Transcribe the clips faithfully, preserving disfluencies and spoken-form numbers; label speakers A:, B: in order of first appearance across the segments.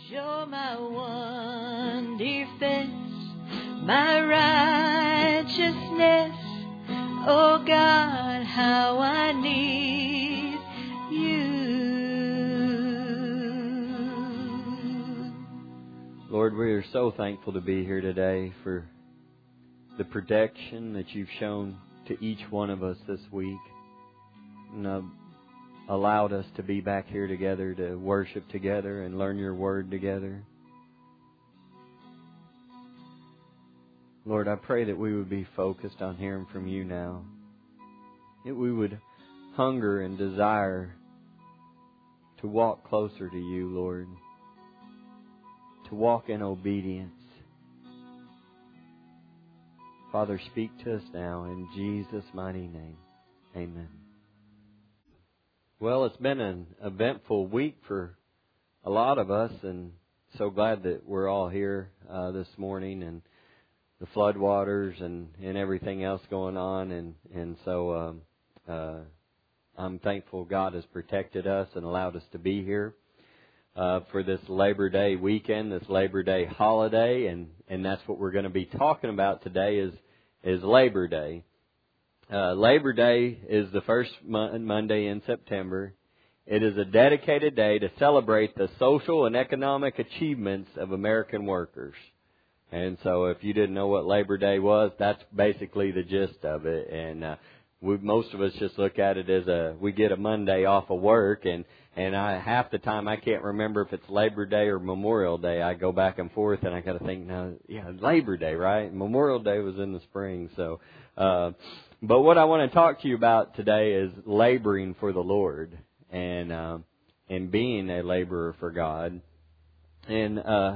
A: You're my one defense, my righteousness. Oh God, how I need you.
B: Lord, we are so thankful to be here today for the protection that you've shown to each one of us this week. And uh, allowed us to be back here together to worship together and learn your word together. Lord, I pray that we would be focused on hearing from you now. That we would hunger and desire to walk closer to you, Lord. To walk in obedience. Father, speak to us now in Jesus' mighty name. Amen. Well, it's been an eventful week for a lot of us, and so glad that we're all here uh, this morning, and the floodwaters and, and everything else going on, and and so um, uh, I'm thankful God has protected us and allowed us to be here uh, for this Labor Day weekend, this Labor Day holiday, and, and that's what we're going to be talking about today is is Labor Day. Uh, Labor Day is the first mo- Monday in September. It is a dedicated day to celebrate the social and economic achievements of American workers. And so if you didn't know what Labor Day was, that's basically the gist of it. And uh, we, most of us just look at it as a, we get a Monday off of work, and, and I half the time I can't remember if it's Labor Day or Memorial Day. I go back and forth, and I got to think, now, yeah, Labor Day, right? Memorial Day was in the spring, so... Uh, But what I want to talk to you about today is laboring for the Lord and uh, and being a laborer for God. And uh,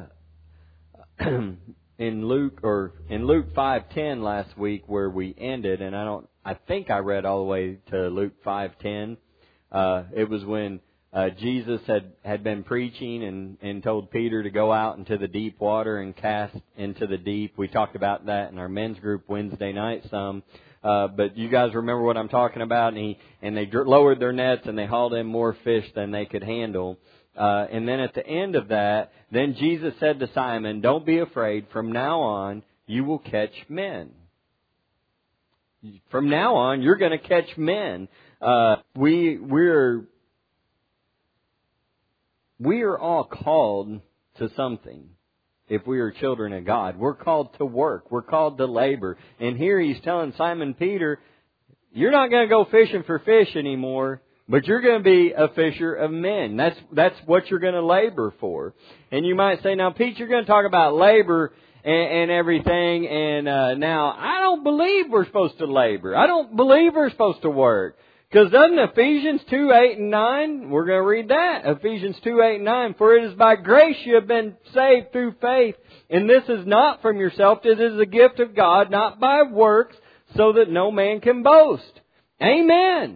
B: in Luke or in Luke five ten last week, where we ended, and I don't, I think I read all the way to Luke five ten. Uh, it was when uh, Jesus had, had been preaching and, and told Peter to go out into the deep water and cast into the deep. We talked about that in our men's group Wednesday night some. Uh, but you guys remember what I'm talking about, and he, and they lowered their nets and they hauled in more fish than they could handle. Uh, and then at the end of that, then Jesus said to Simon, "Don't be afraid. From now on, you will catch men." From now on, you're going to catch men. Uh, we, we're, we are all called to something. If we are children of God, we're called to work. We're called to labor. And here he's telling Simon Peter, you're not going to go fishing for fish anymore, but you're going to be a fisher of men. That's that's what you're going to labor for. And you might say, now, Pete, you're going to talk about labor and, and everything. And uh, now, I don't believe we're supposed to labor. I don't believe we're supposed to work. Because doesn't Ephesians two, eight, and nine, we're going to read that. Ephesians two, eight, and nine. For it is by grace you have been saved through faith. And this is not from yourself. It is a gift of God, not by works, so that no man can boast. Amen.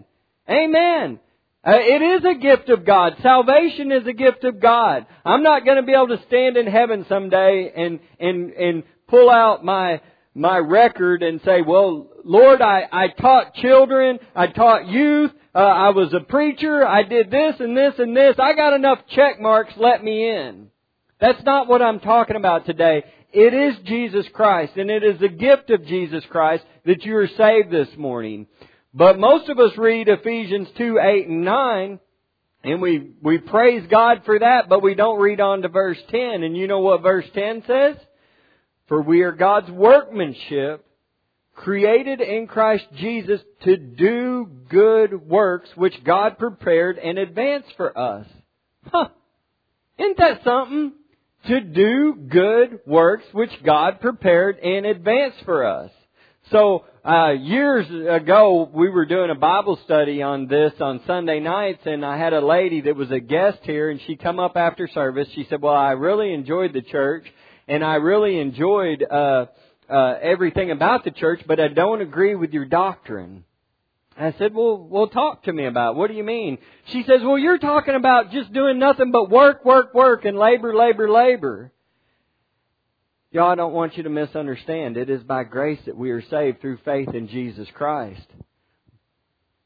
B: Amen. Uh, it is a gift of God. Salvation is a gift of God. I'm not going to be able to stand in heaven someday and, and, and pull out my... my record and say, well, Lord, I, I taught children, I taught youth, uh, I was a preacher, I did this and this and this, I got enough check marks, let me in. That's not what I'm talking about today. It is Jesus Christ, and it is the gift of Jesus Christ that you are saved this morning. But most of us read Ephesians two, eight, and nine, and we, we praise God for that, but we don't read on to verse ten. And you know what verse ten says? For we are God's workmanship, created in Christ Jesus to do good works which God prepared in advance for us. Huh. Isn't that something? To do good works which God prepared in advance for us. So, uh, years ago, we were doing a Bible study on this on Sunday nights, and I had a lady that was a guest here, and she come up after service. She said, well, I really enjoyed the church. And I really enjoyed uh, uh, everything about the church, but I don't agree with your doctrine. I said, well, well, talk to me about it. What do you mean? She says, well, you're talking about just doing nothing but work, work, work, and labor, labor, labor. Y'all, I don't want you to misunderstand. It is by grace that we are saved through faith in Jesus Christ.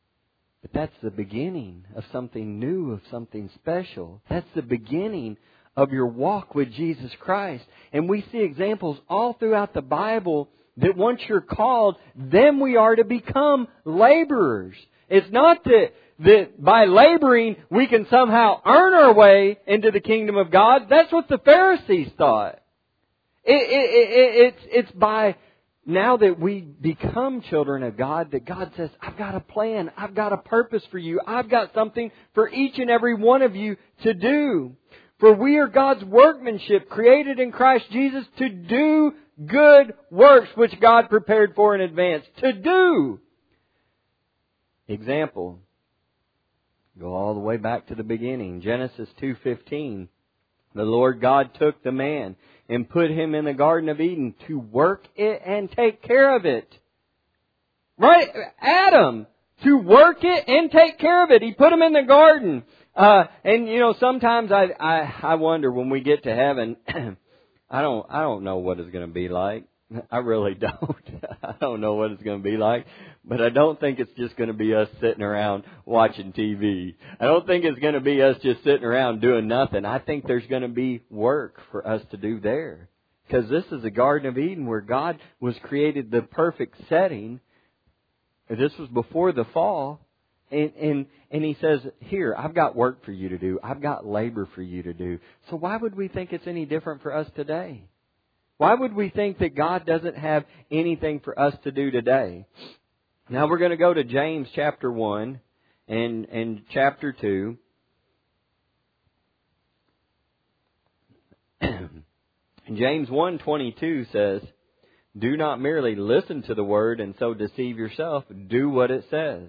B: But that's the beginning of something new, of something special. That's the beginning of your walk with Jesus Christ. And we see examples all throughout the Bible that once you're called, then we are to become laborers. It's not that, that by laboring we can somehow earn our way into the kingdom of God. That's what the Pharisees thought. It, it, it, it's, it's by now that we become children of God that God says, I've got a plan. I've got a purpose for you. I've got something for each and every one of you to do. For we are God's workmanship, created in Christ Jesus to do good works which God prepared for in advance. To do. Example. Go all the way back to the beginning. Genesis two fifteen. The Lord God took the man and put him in the Garden of Eden to work it and take care of it. Right? Adam, to work it and take care of it. He put him in the garden. Uh, and you know, sometimes I, I, I wonder when we get to heaven, I don't, I don't know what it's going to be like. I really don't. I don't know what it's going to be like. But I don't think it's just going to be us sitting around watching T V. I don't think it's going to be us just sitting around doing nothing. I think there's going to be work for us to do there. Because this is the Garden of Eden where God was created the perfect setting. This was before the fall. And, and, and He says, here, I've got work for you to do. I've got labor for you to do. So why would we think it's any different for us today? Why would we think that God doesn't have anything for us to do today? Now we're going to go to James chapter one and, and chapter two. James one twenty-two says, do not merely listen to the word and so deceive yourself. Do what it says.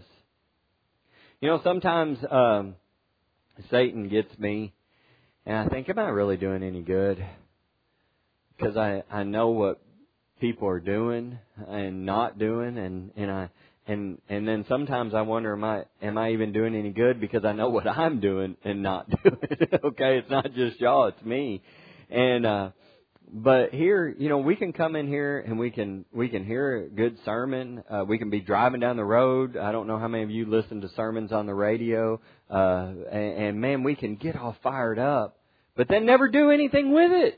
B: You know, sometimes um, Satan gets me and I think, am I really doing any good? Because I, I know what people are doing and not doing, and, and I and and then sometimes I wonder, am I am I even doing any good because I know what I'm doing and not doing. Okay, it's not just y'all, it's me. And uh, but here, you know, we can come in here and we can we can hear a good sermon. Uh, we can be driving down the road. I don't know how many of you listen to sermons on the radio, uh, and, and man, we can get all fired up, but then never do anything with it.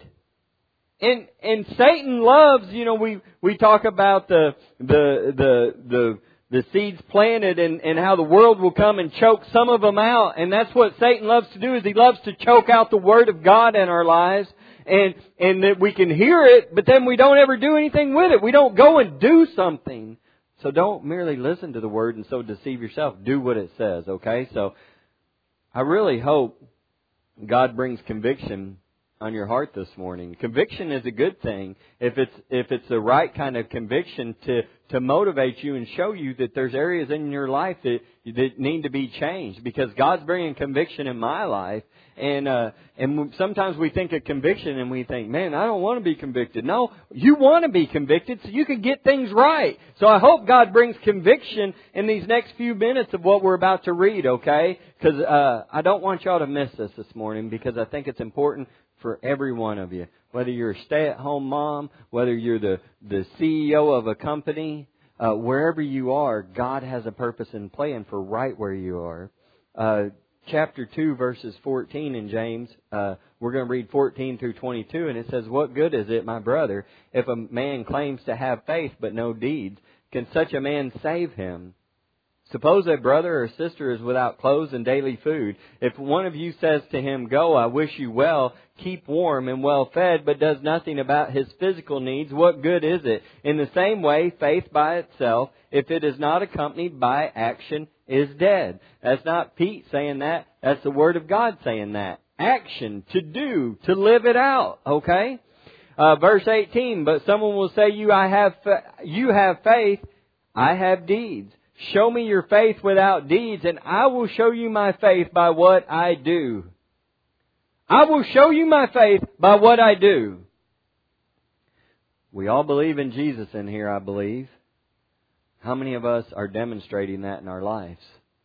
B: And and Satan loves, you know, we, we talk about the the the the the seeds planted and, and how the world will come and choke some of them out. And that's what Satan loves to do, is he loves to choke out the Word of God in our lives. And and that we can hear it, but then we don't ever do anything with it. We don't go and do something. So don't merely listen to the Word and so deceive yourself. Do what it says, okay? So I really hope God brings conviction on your heart this morning. Conviction is a good thing if it's if it's the right kind of conviction to to motivate you and show you that there's areas in your life that that need to be changed, because God's bringing conviction in my life. And uh, and sometimes we think of conviction and we think, man, I don't want to be convicted. No, you want to be convicted so you can get things right. So I hope God brings conviction in these next few minutes of what we're about to read, okay? Because uh, I don't want y'all to miss this this morning, because I think it's important for every one of you. Whether you're a stay-at-home mom, whether you're the, the C E O of a company, uh, wherever you are, God has a purpose and plan for right where you are. Uh, chapter two, verses fourteen in James, uh, we're going to read fourteen through twenty-two, and it says, what good is it, my brother, if a man claims to have faith but no deeds? Can such a man save him? Suppose a brother or sister is without clothes and daily food. If one of you says to him, go, I wish you well, keep warm and well fed, but does nothing about his physical needs, what good is it? In the same way, faith by itself, if it is not accompanied by action, is dead. That's not Pete saying that. That's the Word of God saying that. Action, to do, to live it out, okay? Uh, verse eighteen, but someone will say, you, I have, you have faith, I have deeds. Show me your faith without deeds, and I will show you my faith by what I do. I will show you my faith by what I do. We all believe in Jesus in here, I believe. How many of us are demonstrating that in our lives?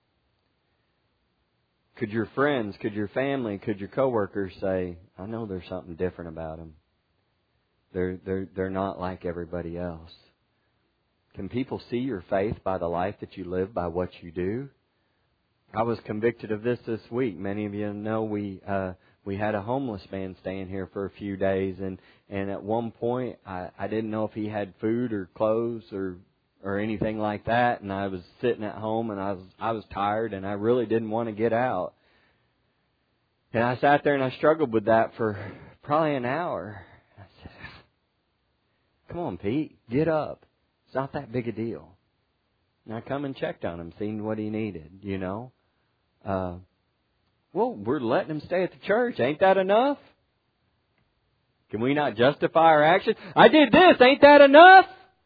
B: Could your friends, could your family, could your coworkers say, I know there's something different about them. They're, they're, they're not like everybody else. Can people see your faith by the life that you live, by what you do? I was convicted of this this week. Many of you know we uh, we had a homeless man staying here for a few days, and, and at one point I, I didn't know if he had food or clothes or or anything like that, and I was sitting at home and I was I was tired and I really didn't want to get out. And I sat there and I struggled with that for probably an hour. I said, "Come on, Pete, get up. It's not that big a deal." And I come and checked on him, seeing what he needed, you know. Uh, well, we're letting him stay at the church. Ain't that enough? Can we not justify our action? I did this. Ain't that enough?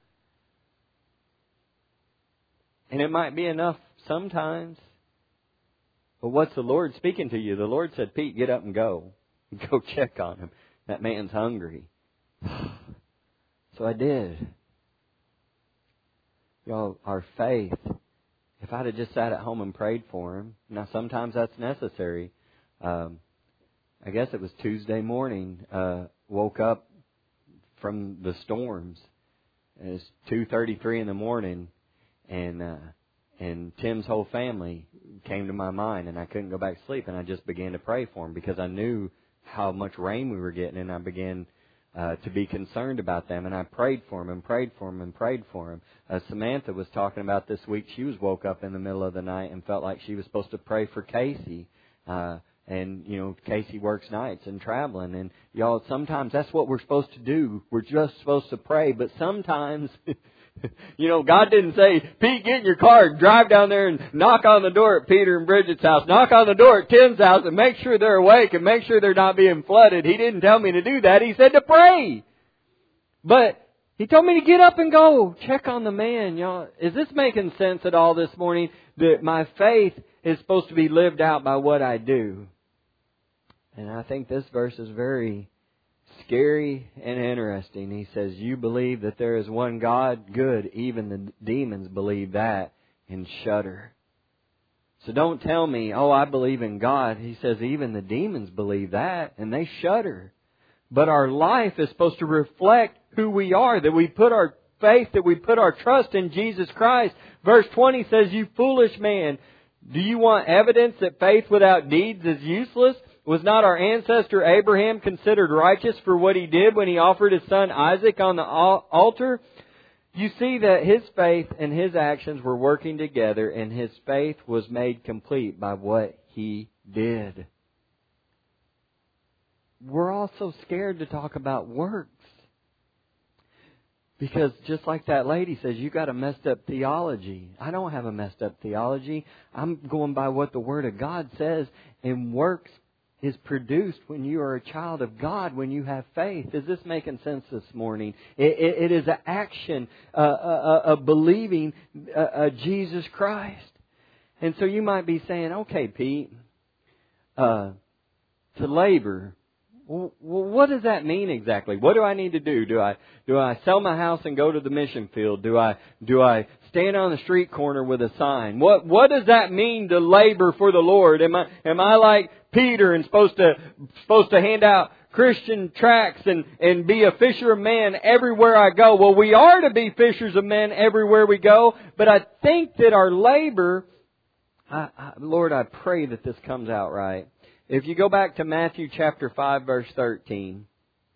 B: And it might be enough sometimes. But what's the Lord speaking to you? The Lord said, "Pete, get up and go. Go check on him. That man's hungry." So I did. Y'all, our faith, if I'd have just sat at home and prayed for him, now sometimes that's necessary. Um, I guess it was Tuesday morning, uh, woke up from the storms. It was two thirty-three in the morning, and uh, and Tim's whole family came to my mind, and I couldn't go back to sleep, and I just began to pray for him because I knew how much rain we were getting, and I began uh, to be concerned about them, and I prayed for him and prayed for him and prayed for him. Uh, Samantha was talking about this week. She was woke up in the middle of the night and felt like she was supposed to pray for Casey. Uh, and, you know, Casey works nights and traveling. And, y'all, sometimes that's what we're supposed to do. We're just supposed to pray. But sometimes, you know, God didn't say, "Pete, get in your car and drive down there and knock on the door at Peter and Bridget's house. Knock on the door at Tim's house and make sure they're awake and make sure they're not being flooded." He didn't tell me to do that. He said to pray. But He told me to get up and go check on the man. Y'all, is this making sense at all this morning? That my faith is supposed to be lived out by what I do. And I think this verse is very scary and interesting. He says, "You believe that there is one God? Good. Even the demons believe that and shudder." So don't tell me, "Oh, I believe in God." He says even the demons believe that and they shudder. But our life is supposed to reflect who we are, that we put our faith, that we put our trust in Jesus Christ. Verse twenty says, "You foolish man, do you want evidence that faith without deeds is useless? Was not our ancestor Abraham considered righteous for what he did when he offered his son Isaac on the altar?" You see that his faith and his actions were working together, and his faith was made complete by what he did. We're all so scared to talk about works. Because just like that lady says, you got a messed up theology. I don't have a messed up theology. I'm going by what the Word of God says, and works is produced when you are a child of God, when you have faith. Is this making sense this morning? It, it, it is an action uh, uh, of believing uh, uh, Jesus Christ. And so you might be saying, "Okay, Pete, uh, to labor, well, what does that mean exactly? What do I need to do? Do I do I sell my house and go to the mission field? Do I do I stand on the street corner with a sign? What what does that mean to labor for the Lord? Am I am I like Peter and supposed to supposed to hand out Christian tracts and, and be a fisher of men everywhere I go?" Well, we are to be fishers of men everywhere we go, but I think that our labor, I, I, Lord, I pray that this comes out right. If you go back to Matthew chapter five, verse thirteen.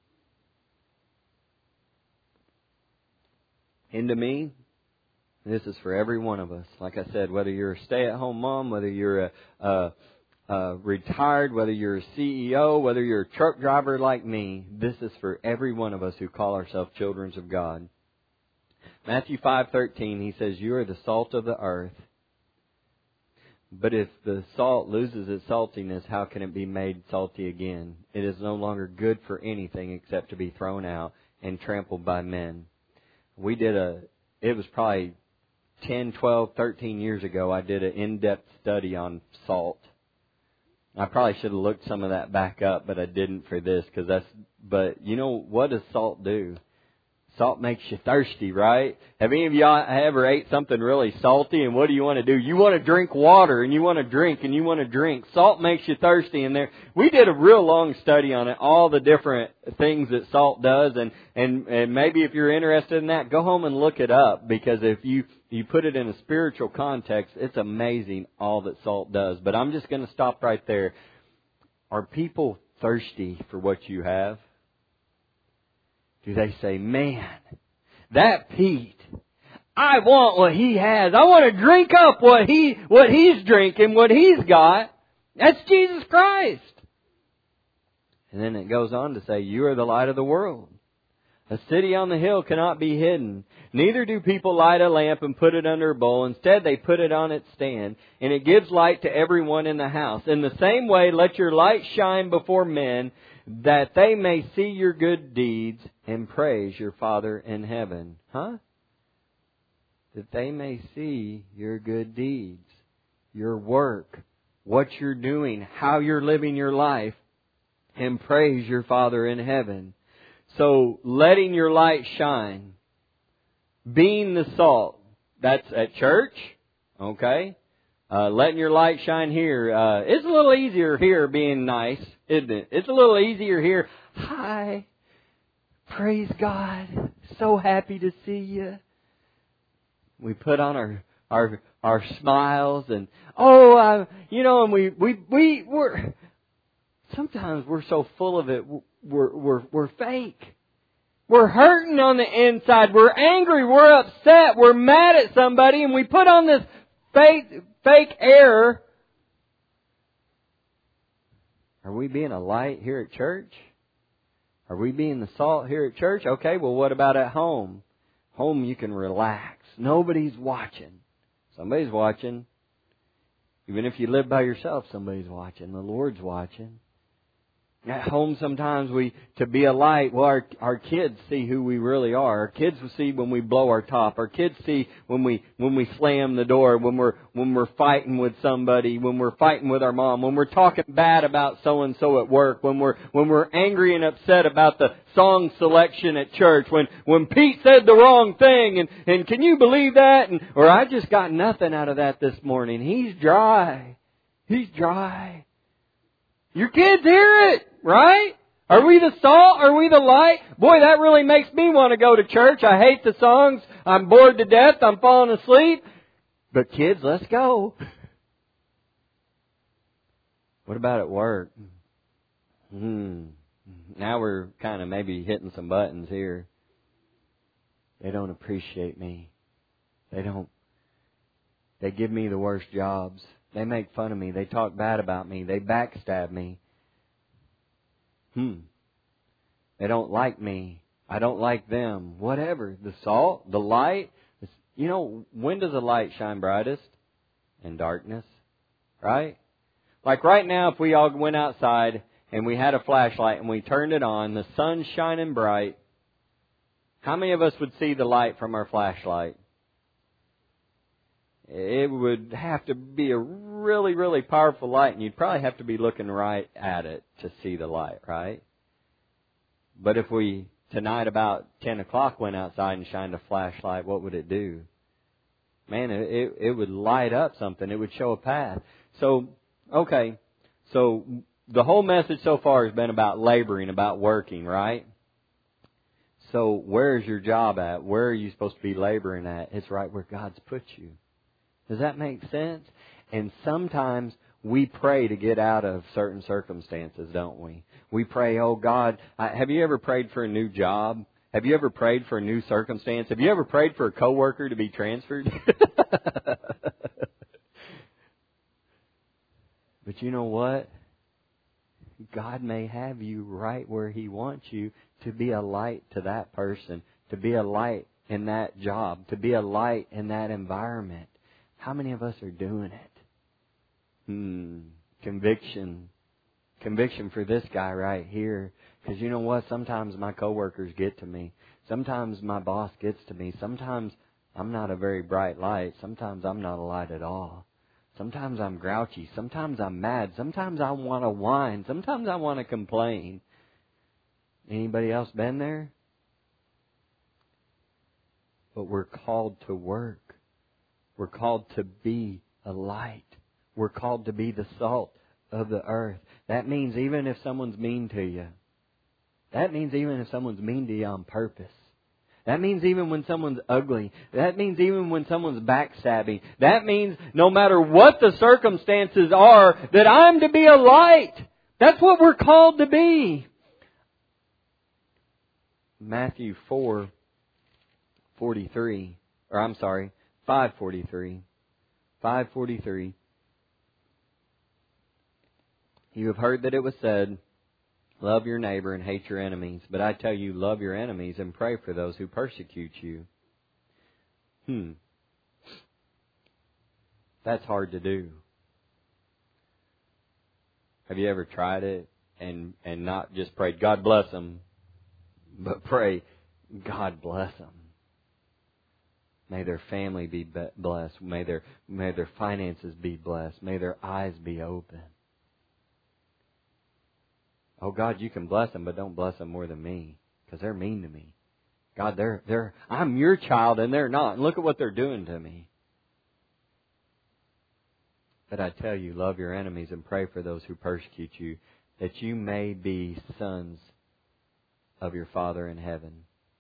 B: "And to me," this is for every one of us. Like I said, whether you're a stay-at-home mom, whether you're a, a, a retired, whether you're a C E O, whether you're a truck driver like me, this is for every one of us who call ourselves children of God. Matthew five thirteen, he says, "You are the salt of the earth. But if the salt loses its saltiness, how can it be made salty again? It is no longer good for anything except to be thrown out and trampled by men." We did a, it was probably ten, twelve, thirteen years ago, I did an in-depth study on salt. I probably should have looked some of that back up, but I didn't for this, because that's, but you know, what does salt do? Salt makes you thirsty, right? Have any of y'all ever ate something really salty, and what do you want to do? You want to drink water, and you want to drink, and you want to drink. Salt makes you thirsty, and there, we did a real long study on it, all the different things that salt does, and, and, and maybe if you're interested in that, go home and look it up, because if you, you put it in a spiritual context, it's amazing all that salt does. But I'm just going to stop right there. Are people thirsty for what you have? Do they say, man, that Pete, I want what he has. I want to drink up what he, what he's drinking, what he's got. That's Jesus Christ. And then it goes on to say, you are the light of the world. A city on the hill cannot be hidden. Neither do people light a lamp and put it under a bowl. Instead, they put it on its stand, and it gives light to everyone in the house. In the same way, let your light shine before men, that they may see your good deeds and praise your Father in heaven. Huh? That they may see your good deeds, your work, what you're doing, how you're living your life, and praise your Father in heaven. So, letting your light shine, being the salt, that's at church, okay? Uh, letting your light shine here. Uh, it's a little easier here being nice, isn't it? It's a little easier here. Hi, praise God, so happy to see you. We put on our our our smiles and oh, uh, you know, and we we we we're sometimes we're so full of it. We're, we're, we're fake. We're hurting on the inside. We're angry. We're upset. We're mad at somebody, and we put on this fake, fake air. Are we being a light here at church? Are we being the salt here at church? Okay, well, what about at home? Home, you can relax. Nobody's watching. Somebody's watching. Even if you live by yourself, somebody's watching. The Lord's watching. At home, sometimes we, to be a light, well, our, our kids see who we really are. Our kids will see when we blow our top. Our kids see when we, when we slam the door, when we're, when we're fighting with somebody, when we're fighting with our mom, when we're talking bad about so-and-so at work, when we're, when we're angry and upset about the song selection at church, when, when Pete said the wrong thing, and, and can you believe that? And, or I just got nothing out of that this morning. He's dry. He's dry. Your kids hear it, right? Are we the salt? Are we the light? Boy, that really makes me want to go to church. I hate the songs. I'm bored to death. I'm falling asleep. But kids, let's go. What about at work? Hmm. Now we're kind of maybe hitting some buttons here. They don't appreciate me. They don't. They give me the worst jobs. They make fun of me. They talk bad about me. They backstab me. Hmm. They don't like me. I don't like them. Whatever. The salt, the light. You know, when does a light shine brightest? In darkness. Right? Like right now, if we all went outside and we had a flashlight and we turned it on, the sun's shining bright, how many of us would see the light from our flashlight? It would have to be a really, really powerful light, and you'd probably have to be looking right at it to see the light, right? But if we, tonight about ten o'clock, went outside and shined a flashlight, what would it do? Man, it, it would light up something. It would show a path. So, okay, so the whole message so far has been about laboring, about working, right? So where's your job at? Where are you supposed to be laboring at? It's right where God's put you. Does that make sense? And sometimes we pray to get out of certain circumstances, don't we? We pray, oh God, I, have you ever prayed for a new job? Have you ever prayed for a new circumstance? Have you ever prayed for a coworker to be transferred? But you know what? God may have you right where He wants you to be a light to that person, to be a light in that job, to be a light in that environment. How many of us are doing it? Hmm. Conviction. Conviction for this guy right here. Because you know what? Sometimes my coworkers get to me. Sometimes my boss gets to me. Sometimes I'm not a very bright light. Sometimes I'm not a light at all. Sometimes I'm grouchy. Sometimes I'm mad. Sometimes I want to whine. Sometimes I want to complain. Anybody else been there? But we're called to work. We're called to be a light. We're called to be the salt of the earth. That means even if someone's mean to you. That means even if someone's mean to you on purpose. That means even when someone's ugly. That means even when someone's backstabbing. That means no matter what the circumstances are, that I'm to be a light. That's what we're called to be. Matthew four forty-three, or I'm sorry, five forty-three. five forty-three. You have heard that it was said, love your neighbor and hate your enemies. But I tell you, love your enemies and pray for those who persecute you. Hmm. That's hard to do. Have you ever tried it and, and not just prayed, God bless them, but pray, God bless them. May their family be blessed. May their, may their finances be blessed. May their eyes be open. Oh God, you can bless them, but don't bless them more than me, because they're mean to me. God, they're, they're, I'm your child and they're not. And look at what they're doing to me. But I tell you, love your enemies and pray for those who persecute you, that you may be sons of your Father in heaven.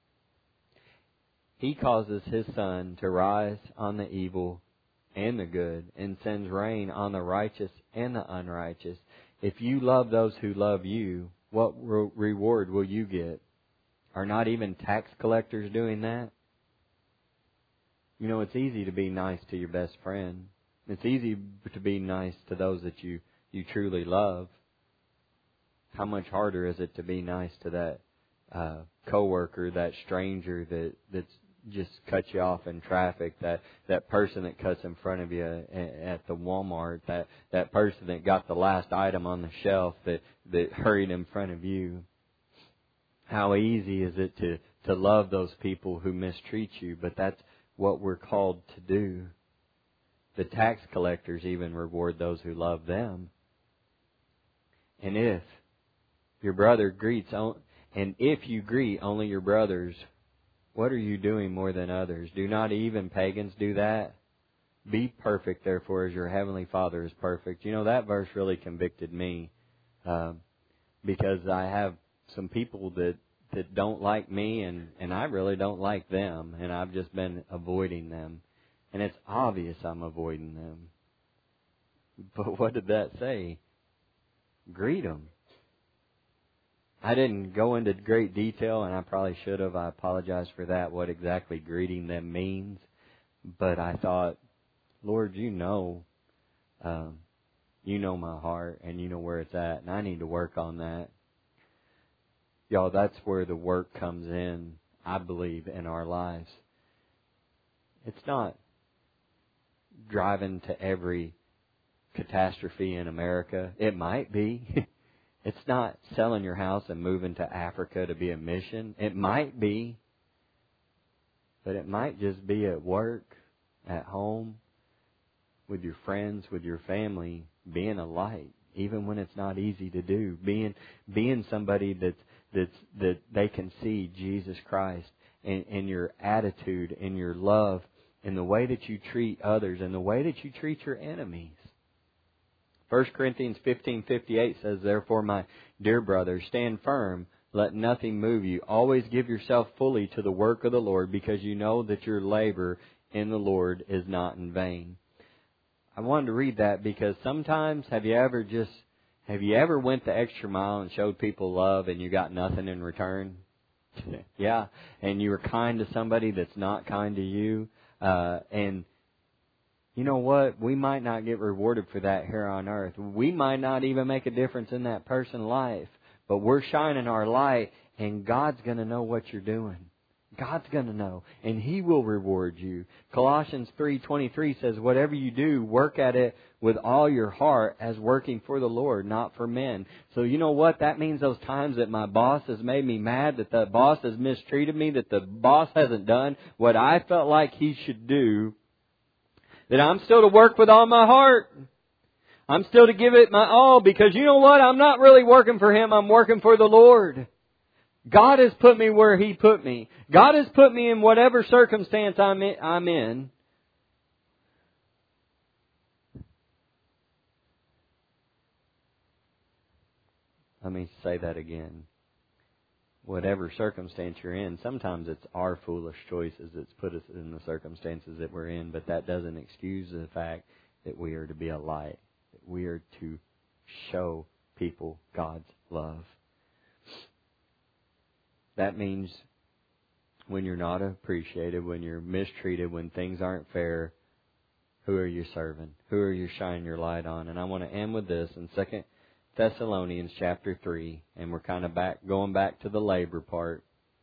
B: He causes His sun to rise on the evil and the good, and sends rain on the righteous and the unrighteous. If you love those who love you, what re- reward will you get? Are not even tax collectors doing that? You know, it's easy to be nice to your best friend. It's easy to be nice to those that you, you truly love. How much harder is it to be nice to that uh, coworker, that stranger that that's just cut you off in traffic, that, that person that cuts in front of you at the Walmart, that, that person that got the last item on the shelf that, that hurried in front of you? How easy is it to, to love those people who mistreat you? But that's what we're called to do. The tax collectors even reward those who love them. And if your brother greets, and if you greet only your brothers, what are you doing more than others? Do not even pagans do that? Be perfect, therefore, as your heavenly Father is perfect. You know, that verse really convicted me, uh, because I have some people that, that don't like me, and, and I really don't like them, and I've just been avoiding them. And it's obvious I'm avoiding them. But what did that say? Greet them. I didn't go into great detail, and I probably should have. I apologize for that, what exactly greeting them means. But I thought, Lord, you know, um, you know my heart, and you know where it's at, and I need to work on that. Y'all, that's where the work comes in, I believe, in our lives. It's not driving to every catastrophe in America. It might be. It's not selling your house and moving to Africa to be a mission. It might be. But it might just be at work, at home, with your friends, with your family, being a light, even when it's not easy to do. Being being somebody that's that's that they can see Jesus Christ in, in your attitude, in your love, in the way that you treat others, in the way that you treat your enemies. First Corinthians fifteen fifty-eight says, therefore, my dear brothers, stand firm. Let nothing move you. Always give yourself fully to the work of the Lord, because you know that your labor in the Lord is not in vain. I wanted to read that because sometimes, have you ever just, have you ever went the extra mile and showed people love and you got nothing in return? Yeah. And you were kind to somebody that's not kind to you. Uh, and you know what? We might not get rewarded for that here on earth. We might not even make a difference in that person's life. But we're shining our light, and God's going to know what you're doing. God's going to know, and He will reward you. Colossians three twenty-three says, whatever you do, work at it with all your heart as working for the Lord, not for men. So you know what? That means those times that my boss has made me mad, that the boss has mistreated me, that the boss hasn't done what I felt like he should do, that I'm still to work with all my heart. I'm still to give it my all, because you know what? I'm not really working for Him. I'm working for the Lord. God has put me where He put me. God has put me in whatever circumstance I'm in. I'm in. Let me say that again. Whatever circumstance you're in, sometimes it's our foolish choices that's put us in the circumstances that we're in, but that doesn't excuse the fact that we are to be a light, that we are to show people God's love. That means when you're not appreciated, when you're mistreated, when things aren't fair, who are you serving? Who are you shining your light on? And I want to end with this in Second Thessalonians chapter three, and we're kind of back going back to the labor part.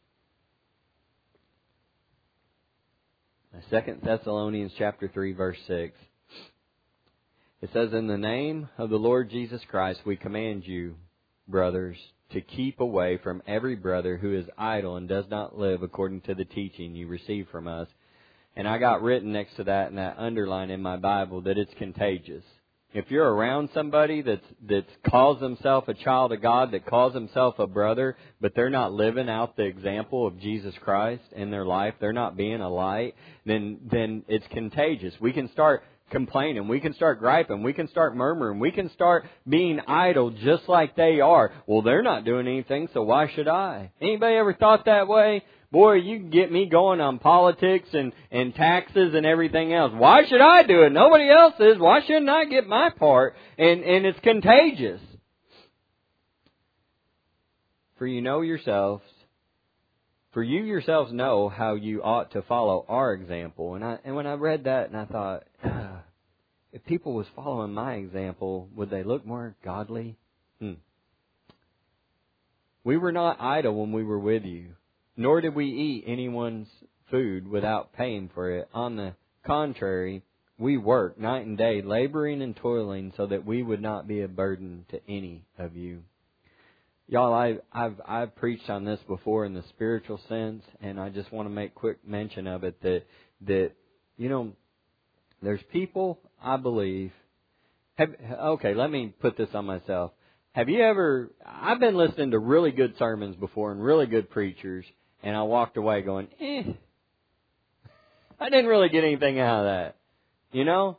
B: Second Thessalonians chapter three, verse six. It says, "In the name of the Lord Jesus Christ, we command you, brothers, to keep away from every brother who is idle and does not live according to the teaching you received from us." And I got written next to that and that underline in my Bible that it's contagious. If you're around somebody that's that's calls themselves a child of God, that calls himself a brother, but they're not living out the example of Jesus Christ in their life, they're not being a light, then then it's contagious. We can start complaining, we can start griping, we can start murmuring, we can start being idle just like they are. Well, they're not doing anything, so why should I? Anybody ever thought that way? Boy, you can get me going on politics and, and taxes and everything else. Why should I do it? Nobody else is. Why shouldn't I get my part? And, and it's contagious. For you know yourselves, for you yourselves know how you ought to follow our example. And I and when I read that, and I thought, ah, if people was following my example, would they look more godly? Hmm. We were not idle when we were with you, nor did we eat anyone's food without paying for it. On the contrary, we worked night and day, laboring and toiling, so that we would not be a burden to any of you. Y'all, I, I've I've preached on this before in the spiritual sense, and I just want to make quick mention of it that that you know, there's people, I believe. Have, okay, let me put this on myself. Have you ever? I've been listening to really good sermons before and really good preachers, and I walked away going, eh, I didn't really get anything out of that. You know?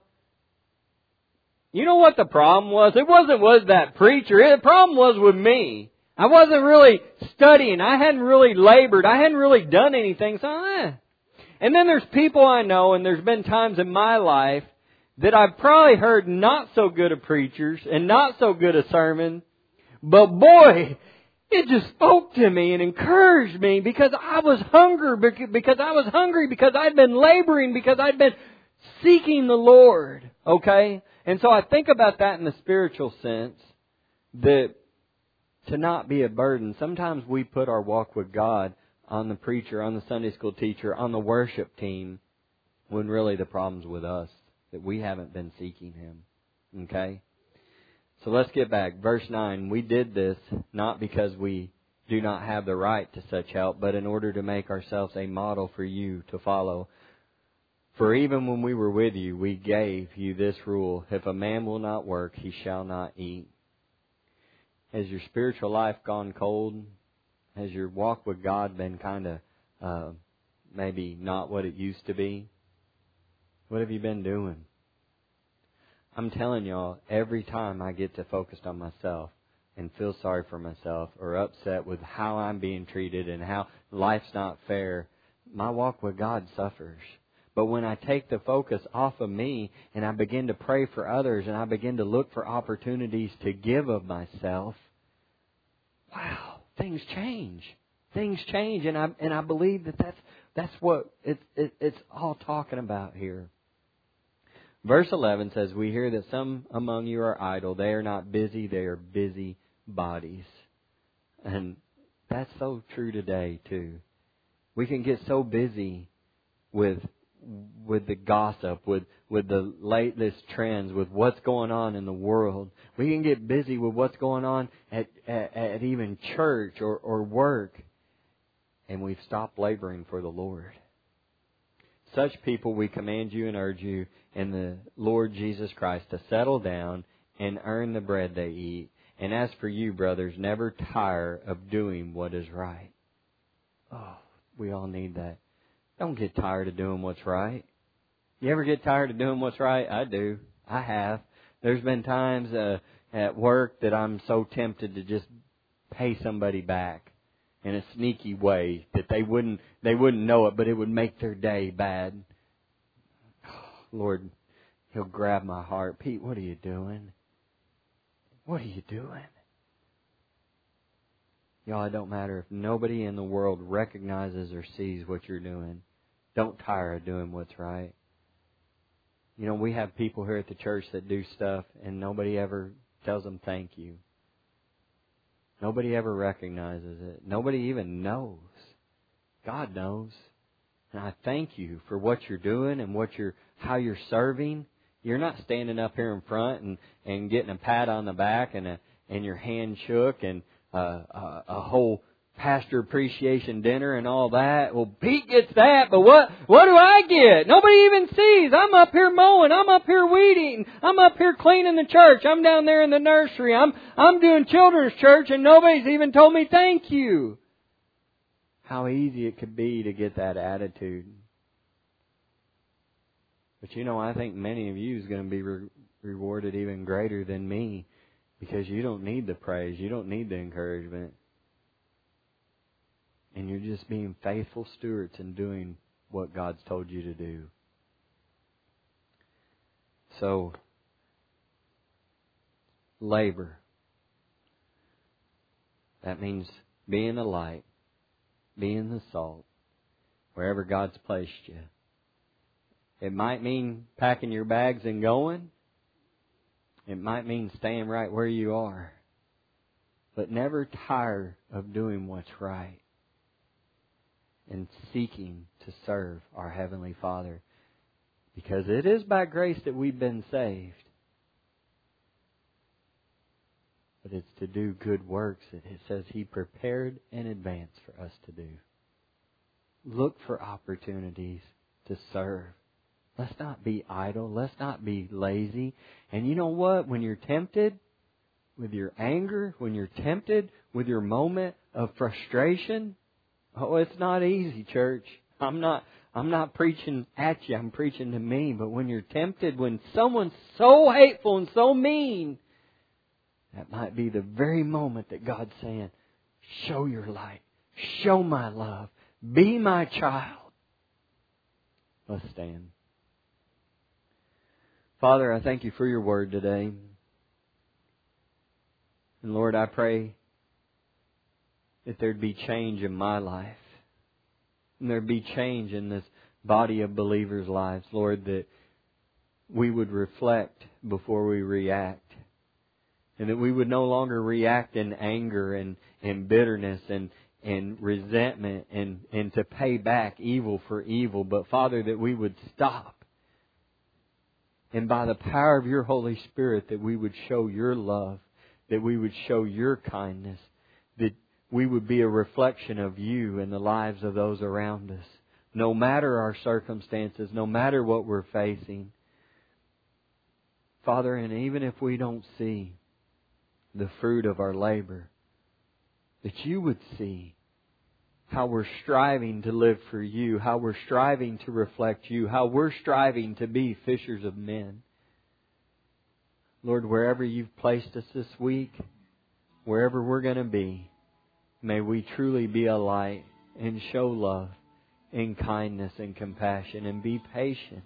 B: You know what the problem was? It wasn't with that preacher. The problem was with me. I wasn't really studying. I hadn't really labored. I hadn't really done anything. So, eh. And then there's people I know, and there's been times in my life that I've probably heard not so good of preachers and not so good a sermon. But boy, it just spoke to me and encouraged me because I was hungry, because I was hungry, because I'd been laboring, because I'd been seeking the Lord. Okay? And so I think about that in the spiritual sense, that to not be a burden. Sometimes we put our walk with God on the preacher, on the Sunday school teacher, on the worship team, when really the problem's with us, that we haven't been seeking Him. Okay? So let's get back. Verse nine, we did this not because we do not have the right to such help, but in order to make ourselves a model for you to follow. For even when we were with you, we gave you this rule: if a man will not work, he shall not eat. Has your spiritual life gone cold? Has your walk with God been kind of uh, maybe not what it used to be? What have you been doing? I'm telling y'all, every time I get to focused on myself and feel sorry for myself or upset with how I'm being treated and how life's not fair, my walk with God suffers. But when I take the focus off of me and I begin to pray for others and I begin to look for opportunities to give of myself, wow, things change. Things change, and I and I believe that that's that's what it's it, it's all talking about here. Verse eleven says, "We hear that some among you are idle; they are not busy; they are busy bodies." And that's so true today too. We can get so busy with with the gossip, with, with the latest trends, with what's going on in the world. We can get busy with what's going on at, at, at even church or, or work. And we've stopped laboring for the Lord. Such people we command you and urge you in the Lord Jesus Christ to settle down and earn the bread they eat. And as for you, brothers, never tire of doing what is right. Oh, we all need that. Don't get tired of doing what's right. You ever get tired of doing what's right? I do. I have. There's been times uh, at work that I'm so tempted to just pay somebody back in a sneaky way that they wouldn't they wouldn't know it, but it would make their day bad. Oh, Lord, He'll grab my heart. Pete, what are you doing? What are you doing? Y'all, it don't matter if nobody in the world recognizes or sees what you're doing. Don't tire of doing what's right. You know, we have people here at the church that do stuff and nobody ever tells them thank you. Nobody ever recognizes it. Nobody even knows. God knows. And I thank you for what you're doing and what you're, how you're serving. You're not standing up here in front and, and getting a pat on the back and a, and your hand shook and uh, a, a whole pastor appreciation dinner and all that. Well, Pete gets that, but what what do I get? Nobody even sees. I'm up here mowing. I'm up here weeding. I'm up here cleaning the church. I'm down there in the nursery. I'm I'm doing children's church, and nobody's even told me thank you. How easy it could be to get that attitude. But you know, I think many of you is going to be re- rewarded even greater than me, because you don't need the praise. You don't need the encouragement. And you're just being faithful stewards and doing what God's told you to do. So, labor. That means being a light, being the salt, wherever God's placed you. It might mean packing your bags and going. It might mean staying right where you are. But never tire of doing what's right and seeking to serve our Heavenly Father. Because it is by grace that we've been saved. But it's to do good works that it says He prepared in advance for us to do. Look for opportunities to serve. Let's not be idle. Let's not be lazy. And you know what? When you're tempted with your anger, when you're tempted with your moment of frustration, oh, it's not easy, church. I'm not I'm not preaching at you. I'm preaching to me. But when you're tempted, when someone's so hateful and so mean, that might be the very moment that God's saying, show your light. Show my love. Be my child. Let's stand. Father, I thank you for your word today. And Lord, I pray that there'd be change in my life. And there'd be change in this body of believers' lives, Lord, that we would reflect before we react. And that we would no longer react in anger and, and bitterness and, and resentment and, and to pay back evil for evil. But Father, that we would stop. And by the power of your Holy Spirit, that we would show your love. That we would show your kindness. That we would be a reflection of you in the lives of those around us. No matter our circumstances, no matter what we're facing. Father, and even if we don't see the fruit of our labor, that you would see how we're striving to live for you, how we're striving to reflect you, how we're striving to be fishers of men. Lord, wherever you've placed us this week, wherever we're going to be, may we truly be a light and show love and kindness and compassion and be patient.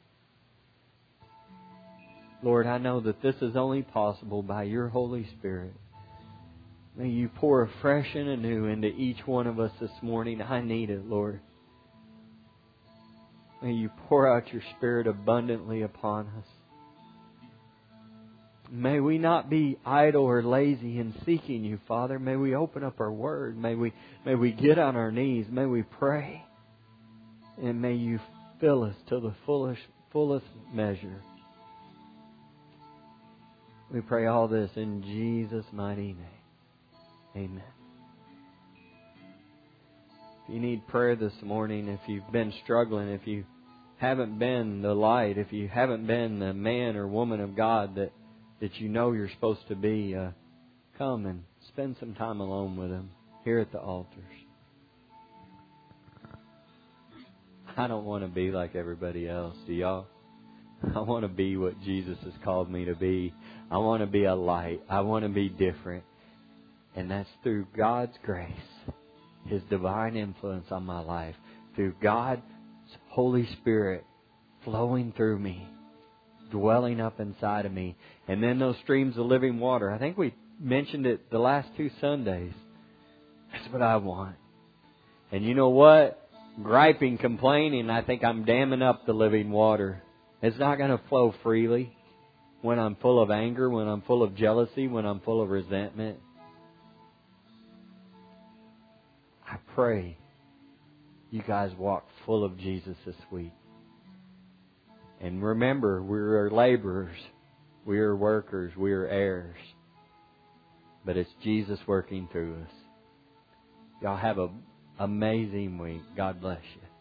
B: Lord, I know that this is only possible by your Holy Spirit. May you pour afresh and anew into each one of us this morning. I need it, Lord. May you pour out your Spirit abundantly upon us. May we not be idle or lazy in seeking you, Father. May we open up our Word. May we, may we get on our knees. May we pray. And may you fill us to the fullest, fullest measure. We pray all this in Jesus' mighty name. Amen. If you need prayer this morning, if you've been struggling, if you haven't been the light, if you haven't been the man or woman of God that, that you know you're supposed to be, uh, come and spend some time alone with Him here at the altars. I don't want to be like everybody else, do y'all? I want to be what Jesus has called me to be. I want to be a light. I want to be different. And that's through God's grace, His divine influence on my life, through God's Holy Spirit flowing through me, dwelling up inside of me, and then those streams of living water. I think we mentioned it the last two Sundays. what I want. And you know what? Griping, complaining, I think I'm damming up the living water. It's not going to flow freely when I'm full of anger, when I'm full of jealousy, when I'm full of resentment. I pray you guys walk full of Jesus this week. And remember, we are laborers. We are workers. We are heirs. But it's Jesus working through us. Y'all have an amazing week. God bless you.